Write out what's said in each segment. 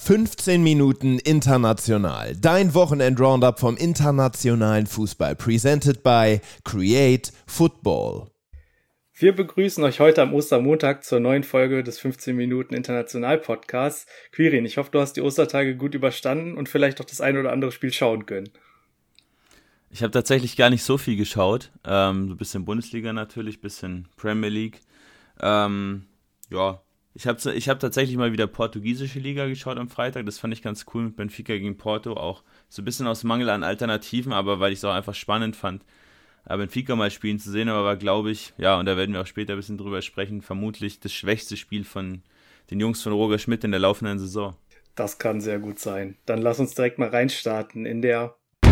15 Minuten international. Dein Wochenend-Roundup vom internationalen Fußball. Presented by Create Football. Wir begrüßen euch heute am Ostermontag zur neuen Folge des 15 Minuten International Podcasts. Quirin, ich hoffe, du hast die Ostertage gut überstanden und vielleicht auch das ein oder andere Spiel schauen können. Ich habe tatsächlich gar nicht so viel geschaut. So ein bisschen Bundesliga natürlich, ein bisschen Premier League. Ich hab tatsächlich mal wieder portugiesische Liga geschaut am Freitag. Das fand ich ganz cool mit Benfica gegen Porto. Auch so ein bisschen aus Mangel an Alternativen, aber weil ich es auch einfach spannend fand, Benfica mal spielen zu sehen. Aber war, glaube ich, und da werden wir auch später ein bisschen drüber sprechen, vermutlich das schwächste Spiel von den Jungs von Roger Schmidt in der laufenden Saison. Das kann sehr gut sein. Dann lass uns direkt mal reinstarten in der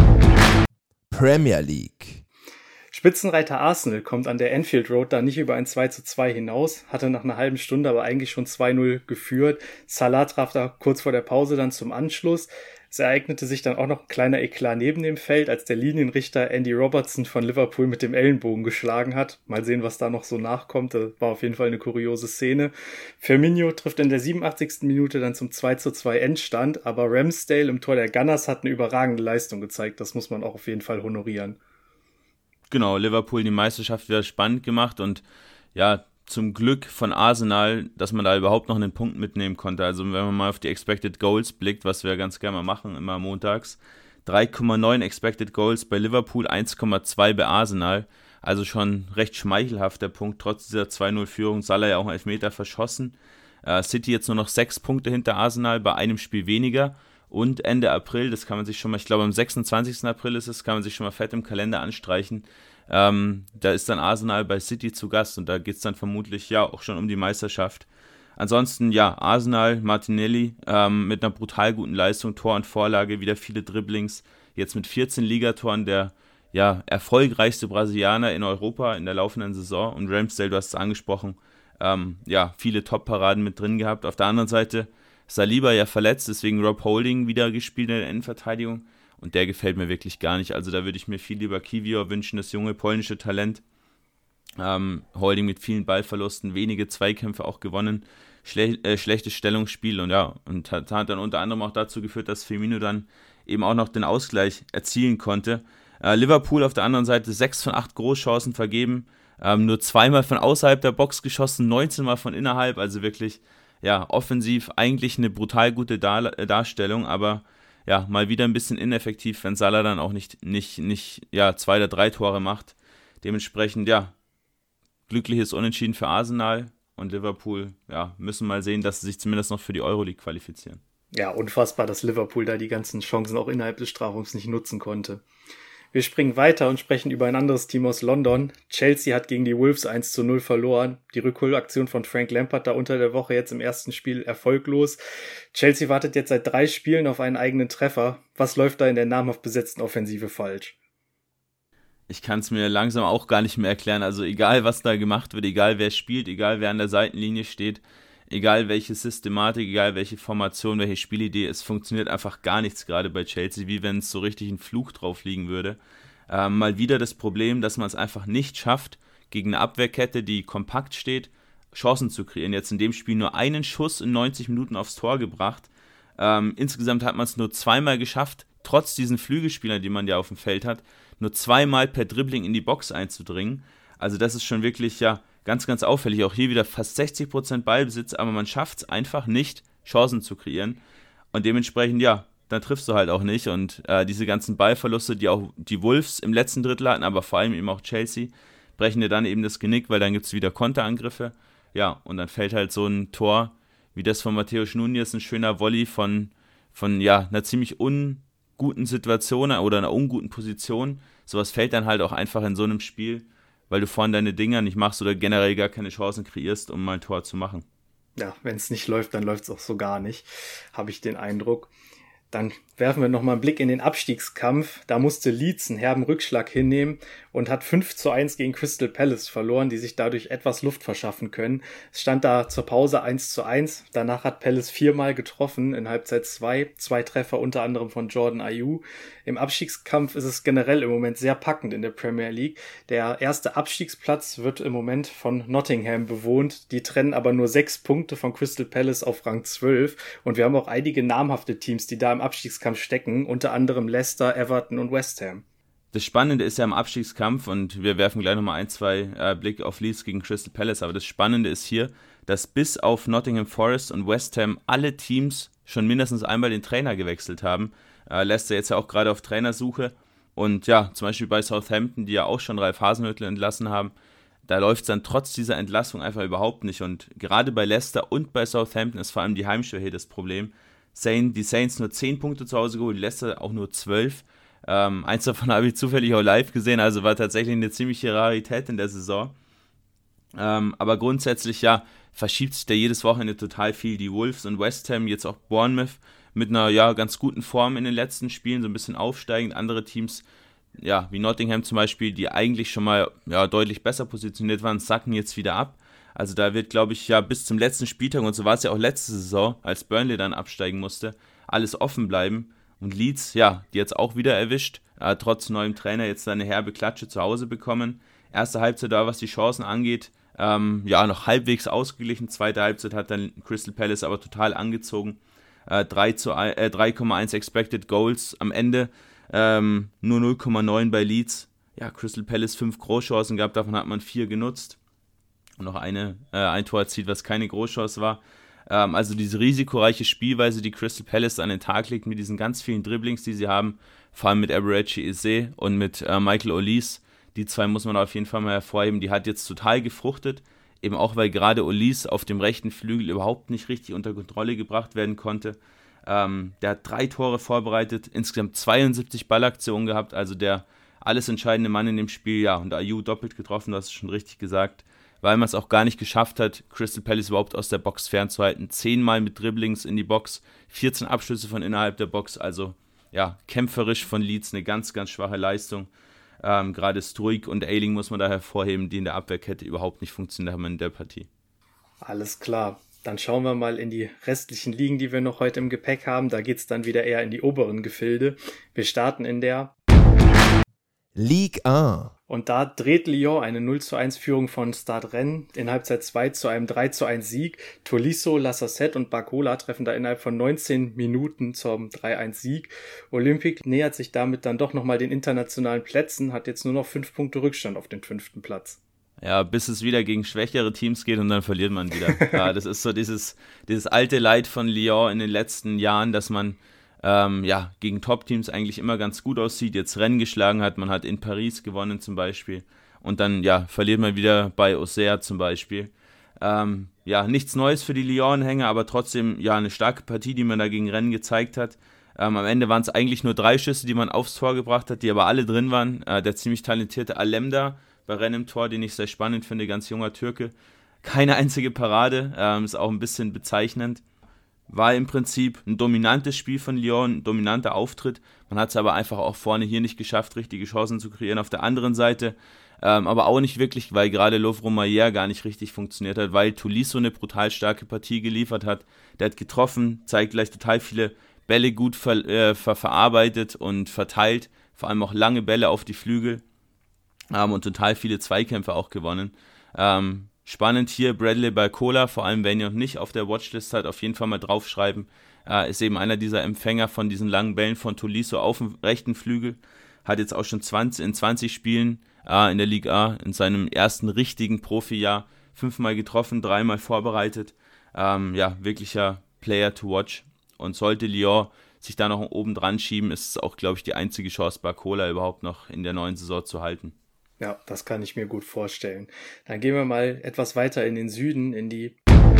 Premier League. Spitzenreiter Arsenal kommt an der Anfield Road da nicht über ein 2:2 hinaus, hatte nach einer halben Stunde aber eigentlich schon 2:0 geführt. Salah traf da kurz vor der Pause dann zum Anschluss. Es ereignete sich dann auch noch ein kleiner Eklat neben dem Feld, als der Linienrichter Andy Robertson von Liverpool mit dem Ellenbogen geschlagen hat. Mal sehen, was da noch so nachkommt. Das war auf jeden Fall eine kuriose Szene. Firmino trifft in der 87. Minute dann zum 2:2 Endstand, aber Ramsdale im Tor der Gunners hat eine überragende Leistung gezeigt. Das muss man auch auf jeden Fall honorieren. Genau, Liverpool die Meisterschaft wieder spannend gemacht und zum Glück von Arsenal, dass man da überhaupt noch einen Punkt mitnehmen konnte. Also wenn man mal auf die Expected Goals blickt, was wir ganz gerne mal machen, immer montags, 3,9 Expected Goals bei Liverpool, 1,2 bei Arsenal. Also schon recht schmeichelhaft der Punkt, trotz dieser 2:0-Führung. Salah ja auch einen Elfmeter verschossen. City jetzt nur noch 6 Punkte hinter Arsenal, bei einem Spiel weniger. Und Ende April, das kann man sich schon mal, ich glaube am 26. April ist es, kann man sich schon mal fett im Kalender anstreichen. Da ist dann Arsenal bei City zu Gast und da geht es dann vermutlich auch schon um die Meisterschaft. Ansonsten Arsenal, Martinelli mit einer brutal guten Leistung, Tor und Vorlage, wieder viele Dribblings, jetzt mit 14 Ligatoren der erfolgreichste Brasilianer in Europa in der laufenden Saison und Ramsdale, du hast es angesprochen, viele Top-Paraden mit drin gehabt. Auf der anderen Seite Saliba verletzt, deswegen Rob Holding wieder gespielt in der Innenverteidigung und der gefällt mir wirklich gar nicht. Also da würde ich mir viel lieber Kiwior wünschen, das junge polnische Talent. Holding mit vielen Ballverlusten, wenige Zweikämpfe auch gewonnen, schlechtes Stellungsspiel und hat dann unter anderem auch dazu geführt, dass Firmino dann eben auch noch den Ausgleich erzielen konnte. Liverpool auf der anderen Seite 6 von 8 Großchancen vergeben, nur 2-mal von außerhalb der Box geschossen, 19-mal von innerhalb, also wirklich offensiv eigentlich eine brutal gute Darstellung, aber mal wieder ein bisschen ineffektiv, wenn Salah dann auch nicht 2 oder 3 Tore macht. Dementsprechend, glückliches Unentschieden für Arsenal und Liverpool, müssen mal sehen, dass sie sich zumindest noch für die Euroleague qualifizieren. Ja, unfassbar, dass Liverpool da die ganzen Chancen auch innerhalb des Strafraums nicht nutzen konnte. Wir springen weiter und sprechen über ein anderes Team aus London. Chelsea hat gegen die Wolves 1:0 verloren. Die Rückholaktion von Frank Lampard da unter der Woche jetzt im ersten Spiel erfolglos. Chelsea wartet jetzt seit 3 Spielen auf einen eigenen Treffer. Was läuft da in der namhaft besetzten Offensive falsch? Ich kann es mir langsam auch gar nicht mehr erklären. Also egal, was da gemacht wird, egal wer spielt, egal wer an der Seitenlinie steht, egal welche Systematik, egal welche Formation, welche Spielidee, es funktioniert einfach gar nichts gerade bei Chelsea, wie wenn es so richtig ein Fluch drauf liegen würde. Mal wieder das Problem, dass man es einfach nicht schafft, gegen eine Abwehrkette, die kompakt steht, Chancen zu kreieren. Jetzt in dem Spiel nur einen Schuss in 90 Minuten aufs Tor gebracht. Insgesamt hat man es nur 2-mal geschafft, trotz diesen Flügelspielern, die man ja auf dem Feld hat, nur 2-mal per Dribbling in die Box einzudringen. Also das ist schon wirklich ganz, ganz auffällig. Auch hier wieder fast 60% Ballbesitz, aber man schafft es einfach nicht, Chancen zu kreieren. Und dementsprechend, dann triffst du halt auch nicht. Und diese ganzen Ballverluste, die auch die Wolves im letzten Drittel hatten, aber vor allem eben auch Chelsea, brechen dir dann eben das Genick, weil dann gibt es wieder Konterangriffe. Ja, und dann fällt halt so ein Tor wie das von Matthäus Núñez, ein schöner Volley von einer ziemlich unguten Situation oder einer unguten Position. Sowas fällt dann halt auch einfach in so einem Spiel, weil du vorhin deine Dinger nicht machst oder generell gar keine Chancen kreierst, um mal ein Tor zu machen. Ja, wenn es nicht läuft, dann läuft es auch so gar nicht, habe ich den Eindruck. Dann werfen wir nochmal einen Blick in den Abstiegskampf. Da musste Leeds einen herben Rückschlag hinnehmen und hat 5-1 gegen Crystal Palace verloren, die sich dadurch etwas Luft verschaffen können. Es stand da zur Pause 1-1. Danach hat Palace 4-mal getroffen, in Halbzeit 2 Treffer unter anderem von Jordan Ayew. Im Abstiegskampf ist es generell im Moment sehr packend in der Premier League. Der erste Abstiegsplatz wird im Moment von Nottingham bewohnt. Die trennen aber nur 6 Punkte von Crystal Palace auf Rang 12. Und wir haben auch einige namhafte Teams, die da im Abstiegskampf stecken, unter anderem Leicester, Everton und West Ham. Das Spannende ist ja im Abstiegskampf, und wir werfen gleich nochmal 1-2 Blick auf Leeds gegen Crystal Palace, aber das Spannende ist hier, dass bis auf Nottingham Forest und West Ham alle Teams schon mindestens einmal den Trainer gewechselt haben. Leicester jetzt ja auch gerade auf Trainersuche, und ja, zum Beispiel bei Southampton, die ja auch schon Ralf Hasenhüttl entlassen haben, da läuft es dann trotz dieser Entlassung einfach überhaupt nicht, und gerade bei Leicester und bei Southampton ist vor allem die Heimschwäche hier das Problem. Die Saints nur 10 Punkte zu Hause geholt, Leicester auch nur 12. Eins davon habe ich zufällig auch live gesehen, also war tatsächlich eine ziemliche Rarität in der Saison. Aber grundsätzlich, ja, verschiebt sich da jedes Wochenende total viel. Die Wolves und West Ham, jetzt auch Bournemouth, mit einer ja ganz guten Form in den letzten Spielen, so ein bisschen aufsteigend. Andere Teams, ja, wie Nottingham zum Beispiel, die eigentlich schon mal ja, deutlich besser positioniert waren, sacken jetzt wieder ab. Also da wird, glaube ich, ja bis zum letzten Spieltag, und so war es ja auch letzte Saison, als Burnley dann absteigen musste, alles offen bleiben. Und Leeds, ja, die jetzt auch wieder erwischt, trotz neuem Trainer jetzt eine herbe Klatsche zu Hause bekommen. Erste Halbzeit da, was die Chancen angeht, ja, noch halbwegs ausgeglichen. Zweite Halbzeit hat dann Crystal Palace aber total angezogen. 3,1 Expected Goals am Ende, nur 0,9 bei Leeds. Ja, Crystal Palace 5 Großchancen gehabt, davon hat man 4 genutzt. Und noch ein Tor erzielt, was keine Großchance war. Also diese risikoreiche Spielweise, die Crystal Palace an den Tag legt, mit diesen ganz vielen Dribblings, die sie haben, vor allem mit Eberechi Eze und mit Michael Olise, die zwei muss man auf jeden Fall mal hervorheben, die hat jetzt total gefruchtet, eben auch weil gerade Olise auf dem rechten Flügel überhaupt nicht richtig unter Kontrolle gebracht werden konnte. Der hat 3 Tore vorbereitet, insgesamt 72 Ballaktionen gehabt, also der alles entscheidende Mann in dem Spiel, ja, und Ayew doppelt getroffen, das ist schon richtig gesagt, weil man es auch gar nicht geschafft hat, Crystal Palace überhaupt aus der Box fernzuhalten. 10-mal mit Dribblings in die Box, 14 Abschlüsse von innerhalb der Box, also ja, kämpferisch von Leeds eine ganz, ganz schwache Leistung. Gerade Struijk und Ayling muss man da hervorheben, die in der Abwehrkette überhaupt nicht funktioniert haben in der Partie. Alles klar. Dann schauen wir mal in die restlichen Ligen, die wir noch heute im Gepäck haben. Da geht es dann wieder eher in die oberen Gefilde. Wir starten in der Ligue 1. Und da dreht Lyon eine 0-1 Führung von Stade Rennes in Halbzeit 2 zu einem 3-1 Sieg. Tolisso, Lassassette und Barcola treffen da innerhalb von 19 Minuten zum 3-1 Sieg. Olympique nähert sich damit dann doch nochmal den internationalen Plätzen, hat jetzt nur noch 5 Punkte Rückstand auf den 5. Platz. Ja, bis es wieder gegen schwächere Teams geht und dann verliert man wieder. Ja, das ist so dieses alte Leid von Lyon in den letzten Jahren, dass man gegen Top-Teams eigentlich immer ganz gut aussieht, jetzt Rennen geschlagen hat, man hat in Paris gewonnen zum Beispiel, und dann verliert man wieder bei Auxerre zum Beispiel. Nichts Neues für die Lyon-Hänger, aber trotzdem eine starke Partie, die man da gegen Rennen gezeigt hat. Am Ende waren es eigentlich nur 3 Schüsse, die man aufs Tor gebracht hat, die aber alle drin waren. Der ziemlich talentierte Alemdar bei Rennen im Tor, den ich sehr spannend finde, ganz junger Türke. Keine einzige Parade, ist auch ein bisschen bezeichnend. War im Prinzip ein dominantes Spiel von Lyon, ein dominanter Auftritt. Man hat es aber einfach auch vorne hier nicht geschafft, richtige Chancen zu kreieren. Auf der anderen Seite aber auch nicht wirklich, weil gerade Lovre-Maillère gar nicht richtig funktioniert hat, weil Tolisso eine brutal starke Partie geliefert hat. Der hat getroffen, zeigt gleich total viele Bälle gut verarbeitet und verteilt, vor allem auch lange Bälle auf die Flügel, und total viele Zweikämpfe auch gewonnen. Spannend hier, Bradley Barcola, vor allem wenn ihr noch nicht auf der Watchlist seid, auf jeden Fall mal draufschreiben. Ist eben einer dieser Empfänger von diesen langen Bällen von Tolisso auf dem rechten Flügel. Hat jetzt auch schon in 20 Spielen in der Ligue A, in seinem ersten richtigen Profijahr, 5-mal getroffen, 3-mal vorbereitet. Wirklicher Player to watch. Und sollte Lyon sich da noch oben dran schieben, ist es auch, glaube ich, die einzige Chance, Barcola überhaupt noch in der neuen Saison zu halten. Ja, das kann ich mir gut vorstellen. Dann gehen wir mal etwas weiter in den Süden, in die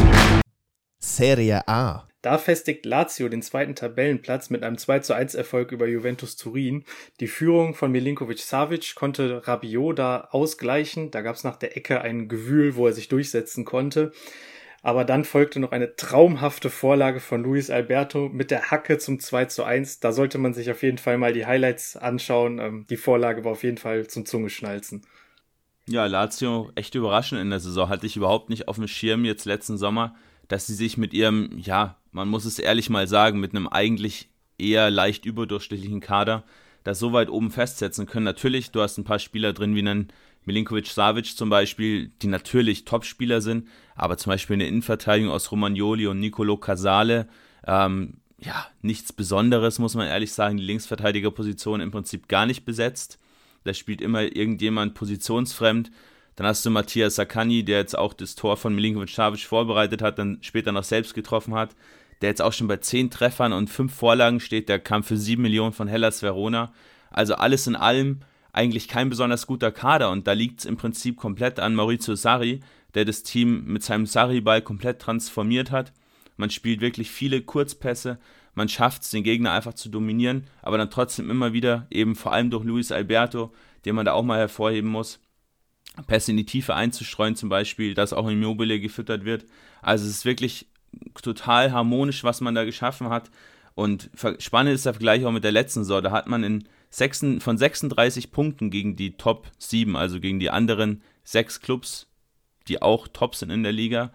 Serie A. Da festigt Lazio den 2. Tabellenplatz mit einem 2-1 Erfolg über Juventus Turin. Die Führung von Milinkovic-Savic konnte Rabiot da ausgleichen. Da gab es nach der Ecke ein Gewühl, wo er sich durchsetzen konnte. Aber dann folgte noch eine traumhafte Vorlage von Luis Alberto mit der Hacke zum 2:1. Da sollte man sich auf jeden Fall mal die Highlights anschauen. Die Vorlage war auf jeden Fall zum Zungeschnalzen. Ja, Lazio echt überraschend in der Saison. Hatte ich überhaupt nicht auf dem Schirm jetzt letzten Sommer, dass sie sich mit ihrem, ja, man muss es ehrlich mal sagen, mit einem eigentlich eher leicht überdurchschnittlichen Kader das so weit oben festsetzen können. Natürlich, du hast ein paar Spieler drin, wie einen Milinkovic-Savic zum Beispiel, die natürlich Topspieler sind, aber zum Beispiel eine Innenverteidigung aus Romagnoli und Nicolo Casale, ja, nichts Besonderes, muss man ehrlich sagen. Die Linksverteidigerposition im Prinzip gar nicht besetzt. Da spielt immer irgendjemand positionsfremd. Dann hast du Matthias Zaccagni, der jetzt auch das Tor von Milinkovic-Savic vorbereitet hat, dann später noch selbst getroffen hat, der jetzt auch schon bei 10 Treffern und 5 Vorlagen steht. Der kam für 7 Millionen von Hellas Verona. Also alles in allem eigentlich kein besonders guter Kader. Und da liegt es im Prinzip komplett an Maurizio Sarri, der das Team mit seinem Sarri-Ball komplett transformiert hat. Man spielt wirklich viele Kurzpässe. Man schafft es, den Gegner einfach zu dominieren, aber dann trotzdem immer wieder, eben vor allem durch Luis Alberto, den man da auch mal hervorheben muss, Pässe in die Tiefe einzustreuen zum Beispiel, dass auch Immobile gefüttert wird. Also es ist wirklich total harmonisch, was man da geschaffen hat. Und spannend ist der Vergleich auch mit der letzten Saison. Da hat man von 36 Punkten gegen die Top 7, also gegen die anderen 6 Clubs, die auch top sind in der Liga,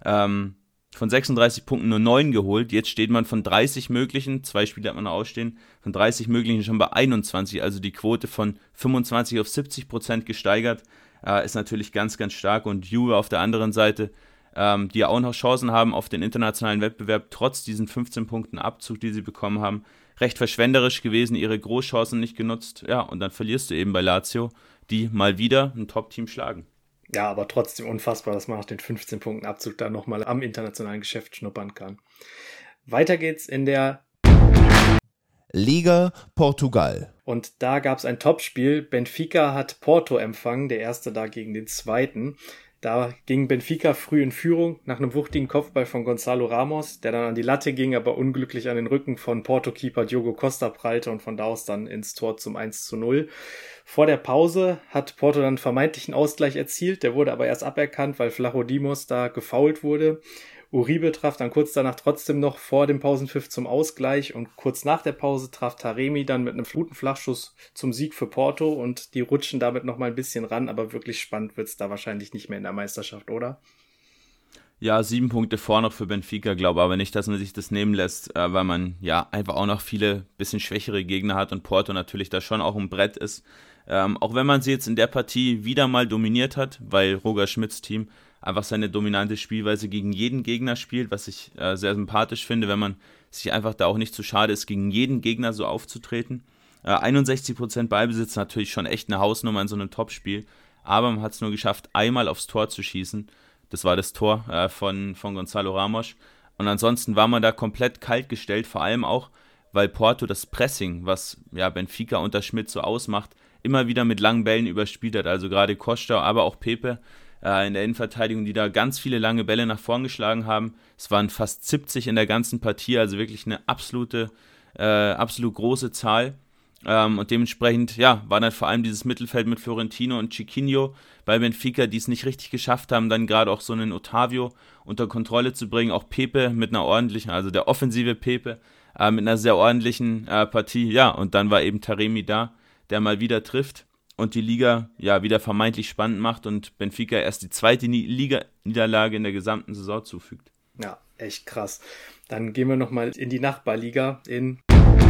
von 36 Punkten nur 9 geholt. Jetzt steht man von 30 möglichen, 2 Spiele hat man noch ausstehen, von 30 möglichen schon bei 21, also die Quote von 25 auf 70% gesteigert, ist natürlich ganz, ganz stark. Und Juve auf der anderen Seite, die ja auch noch Chancen haben auf den internationalen Wettbewerb, trotz diesen 15 Punkten Abzug, die sie bekommen haben, recht verschwenderisch gewesen, ihre Großchancen nicht genutzt. Ja, und dann verlierst du eben bei Lazio, die mal wieder ein Top-Team schlagen. Ja, aber trotzdem unfassbar, dass man nach den 15 Punkten Abzug da nochmal am internationalen Geschäft schnuppern kann. Weiter geht's in der Liga Portugal. Und da gab es ein Topspiel. Benfica hat Porto empfangen, der erste da gegen den zweiten. Da ging Benfica früh in Führung nach einem wuchtigen Kopfball von Gonzalo Ramos, der dann an die Latte ging, aber unglücklich an den Rücken von Porto-Keeper Diogo Costa prallte und von da aus dann ins Tor zum 1:0. Vor der Pause hat Porto dann vermeintlichen Ausgleich erzielt, der wurde aber erst aberkannt, weil Vlachodimos da gefoult wurde. Uribe traf dann kurz danach trotzdem noch vor dem Pausenpfiff zum Ausgleich und kurz nach der Pause traf Taremi dann mit einem Flutenflachschuss zum Sieg für Porto und die rutschen damit nochmal ein bisschen ran, aber wirklich spannend wird's da wahrscheinlich nicht mehr in der Meisterschaft, oder? Ja, 7 Punkte vor noch für Benfica, glaube aber nicht, dass man sich das nehmen lässt, weil man ja einfach auch noch viele bisschen schwächere Gegner hat und Porto natürlich da schon auch ein Brett ist. Auch wenn man sie jetzt in der Partie wieder mal dominiert hat, weil Roger Schmidts Team einfach seine dominante Spielweise gegen jeden Gegner spielt, was ich sehr sympathisch finde, wenn man sich einfach da auch nicht zu schade ist, gegen jeden Gegner so aufzutreten. 61% Ballbesitz, natürlich schon echt eine Hausnummer in so einem Topspiel, aber man hat es nur geschafft, einmal aufs Tor zu schießen. Das war das Tor von Gonzalo Ramos. Und ansonsten war man da komplett kalt gestellt, vor allem auch, weil Porto das Pressing, was ja Benfica unter Schmidt so ausmacht, immer wieder mit langen Bällen überspielt hat. Also gerade Costa, aber auch Pepe in der Innenverteidigung, die da ganz viele lange Bälle nach vorn geschlagen haben. Es waren fast 70 in der ganzen Partie, also wirklich eine absolut große Zahl. Und dementsprechend, ja, war dann vor allem dieses Mittelfeld mit Florentino und Chiquinho bei Benfica, die es nicht richtig geschafft haben, dann gerade auch so einen Otavio unter Kontrolle zu bringen. Auch Pepe mit einer ordentlichen, also der offensive Pepe, mit einer sehr ordentlichen Partie. Ja, und dann war eben Taremi da, der mal wieder trifft und die Liga ja wieder vermeintlich spannend macht und Benfica erst die zweite Liga-Niederlage in der gesamten Saison zufügt. Ja, echt krass. Dann gehen wir nochmal in die Nachbarliga in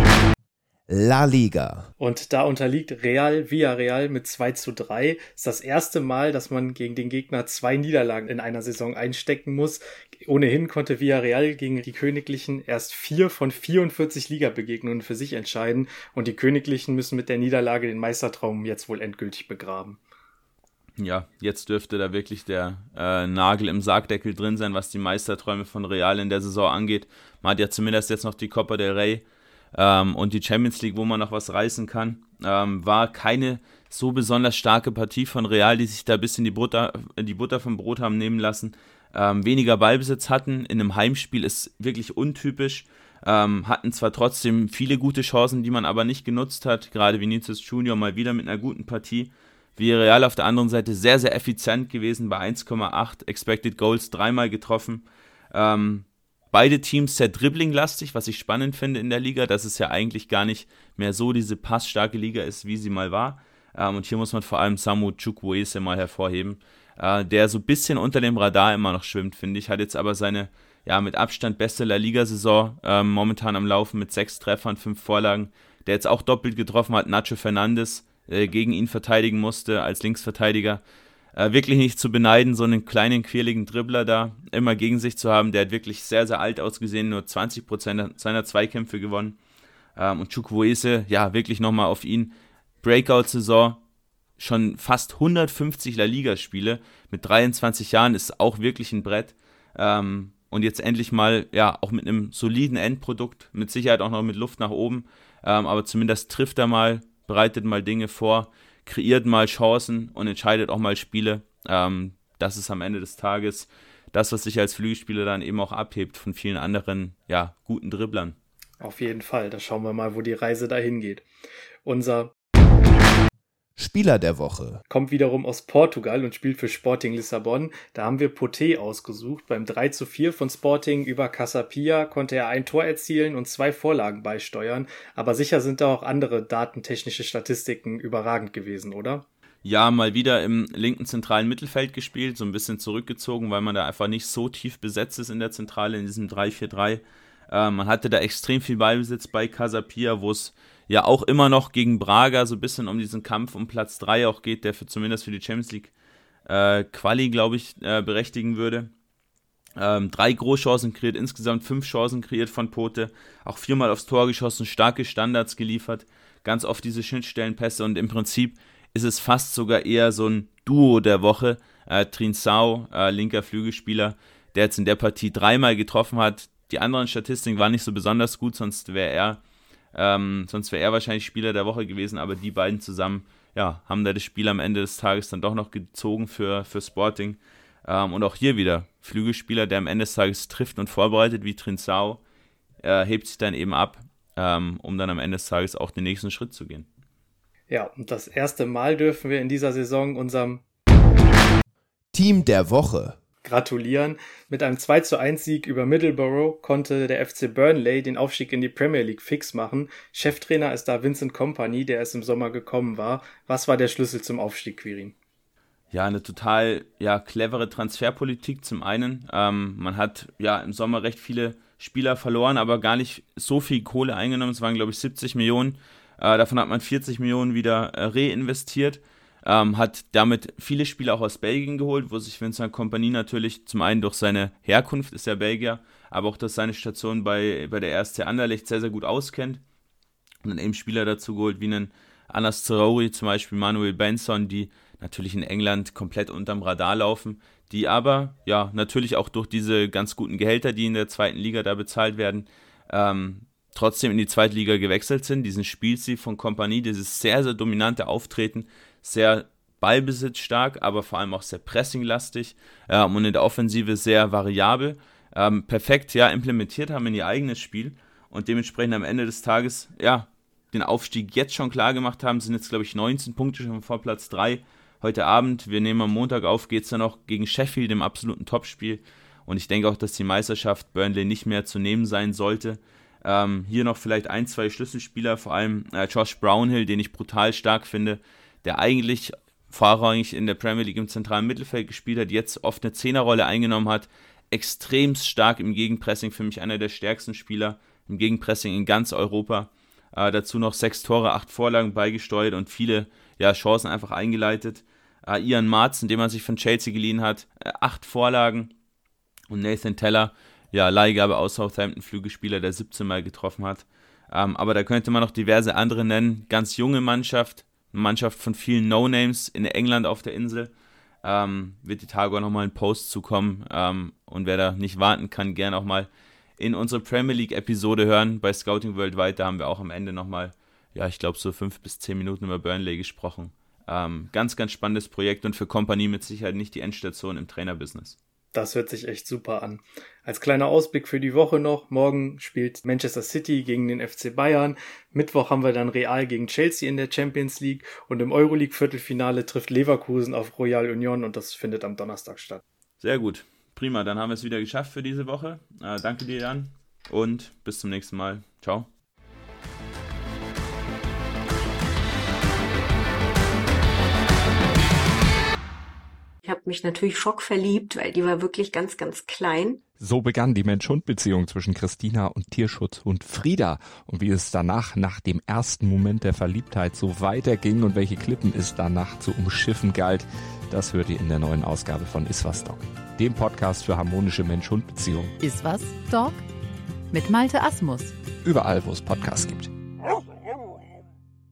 La Liga. Und da unterliegt Villarreal mit 2:3. Ist das erste Mal, dass man gegen den Gegner 2 Niederlagen in einer Saison einstecken muss. Ohnehin konnte Villarreal gegen die Königlichen erst 4 von 44 Ligabegegnungen für sich entscheiden. Und die Königlichen müssen mit der Niederlage den Meistertraum jetzt wohl endgültig begraben. Ja, jetzt dürfte da wirklich der Nagel im Sargdeckel drin sein, was die Meisterträume von Real in der Saison angeht. Man hat ja zumindest jetzt noch die Copa del Rey und die Champions League, wo man noch was reißen kann. War keine so besonders starke Partie von Real, die sich da ein bisschen die Butter vom Brot haben nehmen lassen. Weniger Ballbesitz hatten, in einem Heimspiel ist wirklich untypisch. Hatten zwar trotzdem viele gute Chancen, die man aber nicht genutzt hat. Gerade Vinicius Junior mal wieder mit einer guten Partie. Villarreal auf der anderen Seite sehr, sehr effizient gewesen bei 1,8 Expected Goals, 3-mal getroffen. Beide Teams sehr dribbling-lastig, was ich spannend finde in der Liga, dass es ja eigentlich gar nicht mehr so diese passstarke Liga ist, wie sie mal war. Und hier muss man vor allem Samu Chukwueze mal hervorheben, der so ein bisschen unter dem Radar immer noch schwimmt, finde ich. Hat jetzt aber seine mit Abstand beste La Liga-Saison momentan am Laufen mit 6 Treffern, 5 Vorlagen. Der jetzt auch doppelt getroffen hat, Nacho Fernandes gegen ihn verteidigen musste als Linksverteidiger. Wirklich nicht zu beneiden, so einen kleinen, quirligen Dribbler da immer gegen sich zu haben. Der hat wirklich sehr, sehr alt ausgesehen, nur 20% seiner Zweikämpfe gewonnen. Und Chukwueze, wirklich nochmal auf ihn. Breakout-Saison, schon fast 150 La Liga-Spiele mit 23 Jahren, ist auch wirklich ein Brett. Und jetzt endlich mal, auch mit einem soliden Endprodukt, mit Sicherheit auch noch mit Luft nach oben. Aber zumindest trifft er mal, bereitet mal Dinge vor, kreiert mal Chancen und entscheidet auch mal Spiele. Das ist am Ende des Tages das, was sich als Flügelspieler dann eben auch abhebt von vielen anderen, guten Dribblern. Auf jeden Fall, da schauen wir mal, wo die Reise dahin geht. Unser Spieler der Woche kommt wiederum aus Portugal und spielt für Sporting Lissabon. Da haben wir Poté ausgesucht. Beim 3:4 von Sporting über Casapia konnte er ein Tor erzielen und 2 Vorlagen beisteuern. Aber sicher sind da auch andere datentechnische Statistiken überragend gewesen, oder? Ja, mal wieder im linken zentralen Mittelfeld gespielt, so ein bisschen zurückgezogen, weil man da einfach nicht so tief besetzt ist in der Zentrale, in diesem 3-4-3. Man hatte da extrem viel Ballbesitz bei Casapia, wo es auch immer noch gegen Braga so ein bisschen um diesen Kampf um Platz 3 auch geht, der zumindest für die Champions League Quali, glaube ich, berechtigen würde. 3 Großchancen kreiert, insgesamt 5 Chancen kreiert von Pote, auch 4-mal aufs Tor geschossen, starke Standards geliefert, ganz oft diese Schnittstellenpässe und im Prinzip ist es fast sogar eher so ein Duo der Woche. Trincão, linker Flügelspieler, der jetzt in der Partie 3-mal getroffen hat. Die anderen Statistiken waren nicht so besonders gut, sonst wäre er wahrscheinlich Spieler der Woche gewesen, aber die beiden zusammen haben da das Spiel am Ende des Tages dann doch noch gezogen für Sporting. Und auch hier wieder Flügelspieler, der am Ende des Tages trifft und vorbereitet wie Trincão, hebt sich dann eben ab, um dann am Ende des Tages auch den nächsten Schritt zu gehen. Ja, und das erste Mal dürfen wir in dieser Saison unserem Team der Woche gratulieren. Mit einem 2:1 über Middlesbrough konnte der FC Burnley den Aufstieg in die Premier League fix machen. Cheftrainer ist da Vincent Kompany, der erst im Sommer gekommen war. Was war der Schlüssel zum Aufstieg, Quirin? Ja, eine total clevere Transferpolitik zum einen. Man hat im Sommer recht viele Spieler verloren, aber gar nicht so viel Kohle eingenommen. Es waren, glaube ich, 70 Millionen. Davon hat man 40 Millionen wieder reinvestiert. Hat damit viele Spieler auch aus Belgien geholt, wo sich Vincent Kompany natürlich zum einen durch seine Herkunft, ist ja Belgier, aber auch durch seine Station bei der RSC Anderlecht sehr, sehr gut auskennt. Und dann eben Spieler dazu geholt, wie einen Anas Traoré, zum Beispiel Manuel Benson, die natürlich in England komplett unterm Radar laufen, die aber natürlich auch durch diese ganz guten Gehälter, die in der zweiten Liga da bezahlt werden, trotzdem in die zweite Liga gewechselt sind. Diesen Spielstil von Kompany, dieses sehr, sehr dominante Auftreten, sehr ballbesitzstark, aber vor allem auch sehr pressinglastig und in der Offensive sehr variabel, perfekt implementiert haben in ihr eigenes Spiel und dementsprechend am Ende des Tages den Aufstieg jetzt schon klar gemacht haben, sind jetzt glaube ich 19 Punkte schon vor Platz 3. Heute Abend, wir nehmen am Montag auf, geht es dann noch gegen Sheffield im absoluten Topspiel und ich denke auch, dass die Meisterschaft Burnley nicht mehr zu nehmen sein sollte. Hier noch vielleicht 1-2 Schlüsselspieler, vor allem Josh Brownhill, den ich brutal stark finde, der eigentlich vorrangig in der Premier League im zentralen Mittelfeld gespielt hat, jetzt oft eine Zehnerrolle eingenommen hat, extrem stark im Gegenpressing, für mich einer der stärksten Spieler im Gegenpressing in ganz Europa. Dazu noch 6 Tore, 8 Vorlagen beigesteuert und viele Chancen einfach eingeleitet. Ian Maatsen, den man sich von Chelsea geliehen hat, 8 Vorlagen und Nathan Teller, Leihgabe aus Southampton, Flügelspieler, der 17 Mal getroffen hat. Aber da könnte man noch diverse andere nennen. Ganz junge Mannschaft, eine Mannschaft von vielen No-Names in England auf der Insel. Wird die Tage auch nochmal ein Post zukommen. Und wer da nicht warten kann, gerne auch mal in unsere Premier League-Episode hören bei Scouting Worldwide. Da haben wir auch am Ende nochmal, ich glaube so 5 bis 10 Minuten über Burnley gesprochen. Ganz, ganz spannendes Projekt und für Kompany mit Sicherheit nicht die Endstation im Trainerbusiness. Das hört sich echt super an. Als kleiner Ausblick für die Woche noch, morgen spielt Manchester City gegen den FC Bayern. Mittwoch haben wir dann Real gegen Chelsea in der Champions League und im Euroleague-Viertelfinale trifft Leverkusen auf Royal Union und das findet am Donnerstag statt. Sehr gut, prima, dann haben wir es wieder geschafft für diese Woche. Danke dir, Jan, und bis zum nächsten Mal. Ciao. Ich habe mich natürlich schockverliebt, weil die war wirklich ganz, ganz klein. So begann die Mensch-Hund-Beziehung zwischen Christina und Tierschutzhund Frieda. Und wie es danach, nach dem ersten Moment der Verliebtheit, so weiterging und welche Klippen es danach zu umschiffen galt, das hört ihr in der neuen Ausgabe von Iswas Dog, dem Podcast für harmonische Mensch-Hund-Beziehungen. Iswas Dog mit Malte Asmus. Überall, wo es Podcasts gibt.